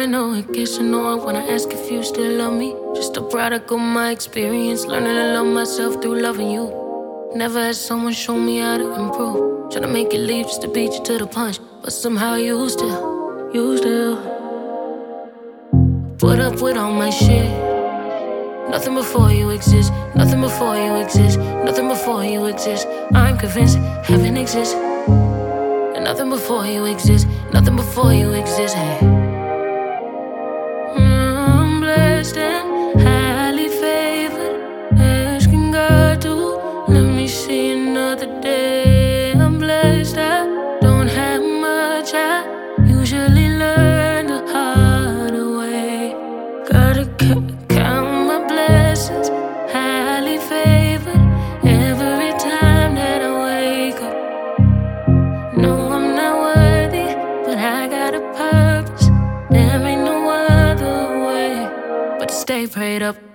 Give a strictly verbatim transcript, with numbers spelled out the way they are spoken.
I know it gets annoying when I ask if you still love me. Just a product of my experience, learning to love myself through loving you. Never had someone show me how to improve. Tryna make it leave just to beat you to the punch, but somehow you still, you still put up with all my shit. Nothing before you exist, nothing before you exist, nothing before you exist. I'm convinced heaven exists. And nothing before you exist, nothing before you exist. Hey. I'm blessed and highly favored, asking God to let me see another day. I'm blessed, I don't have much, I usually learn the hard way. Gotta count my blessings, highly favored, every time that I wake up. No, I'm not worthy, but I got a purpose. There ain't no other way but to stay prayed up.